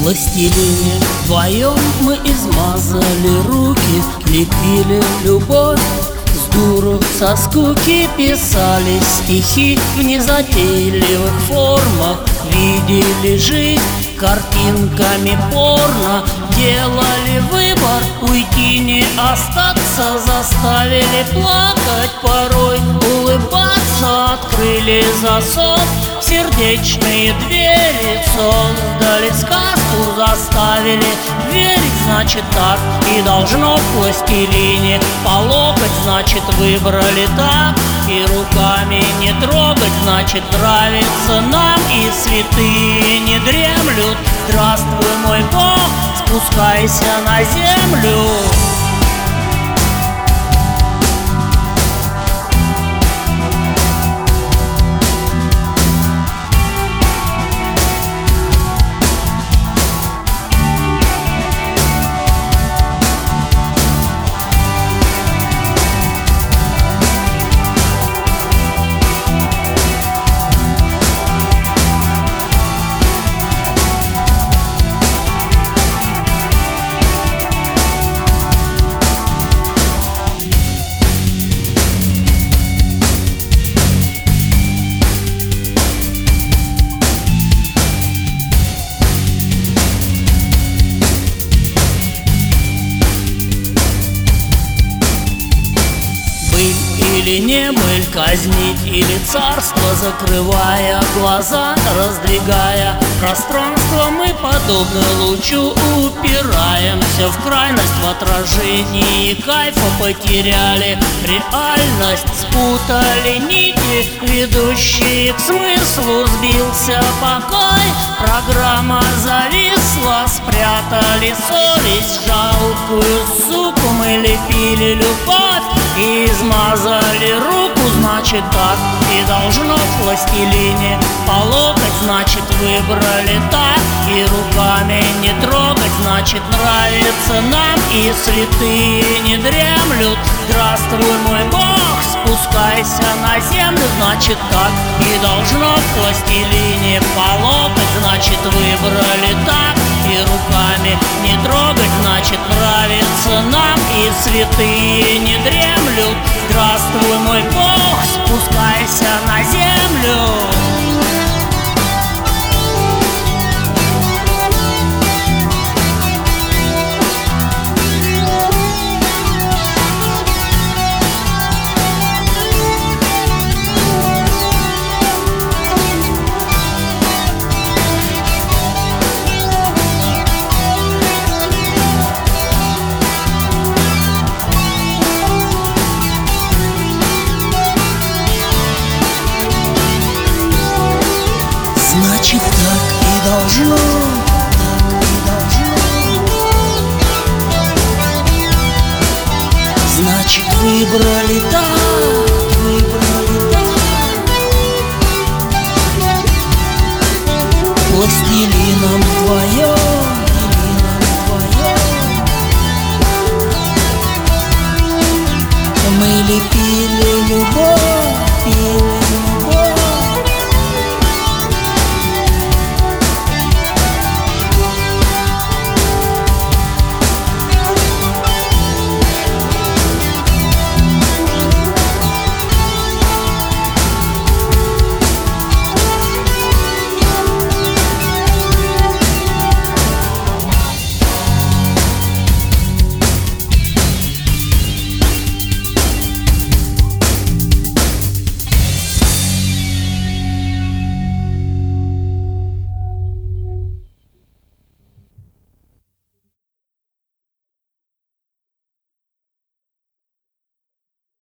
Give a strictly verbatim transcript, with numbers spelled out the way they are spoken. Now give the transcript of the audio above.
пластилине вдвоем мы измазали руки, лепили любовь с дуру, со скуки писали стихи в незатейливых формах, видели жизнь картинками порно, делали выбор уйти, не остаться, заставили плакать порой, улыбаться, открыли засов, сердечные двери, создали сказку, заставили верить, значит так и должно в пластилине, по локоть, значит выбрали так, и руками не трогать, значит нравится нам, и святые не дремлют. Здравствуй, мой Бог, спускайся на землю. Или не быль, казнить или царство, закрывая глаза, раздвигая пространство, мы подобно лучу упираемся в крайность, в отражении кайфа потеряли реальность, спутали нити, ведущие к смыслу, сбился покой, программа зависла, спрятали совесть, жалкую суку мы лепили любовь и измазали руку, значит так и должно в пластилине, по локоть, значит выбрали так, и руками не трогать, значит нравится нам, и святые не дремлют. Здравствуй, мой Бог, спускайся на землю, значит так и должно в пластилине, по локоть, значит выбрали так, и руками не трогать, значит нравится нам, и святые не дремлют. Здравствуй, мой Бог, спускайся на землю. Значит, так и должно, так и должно. Значит, выбрали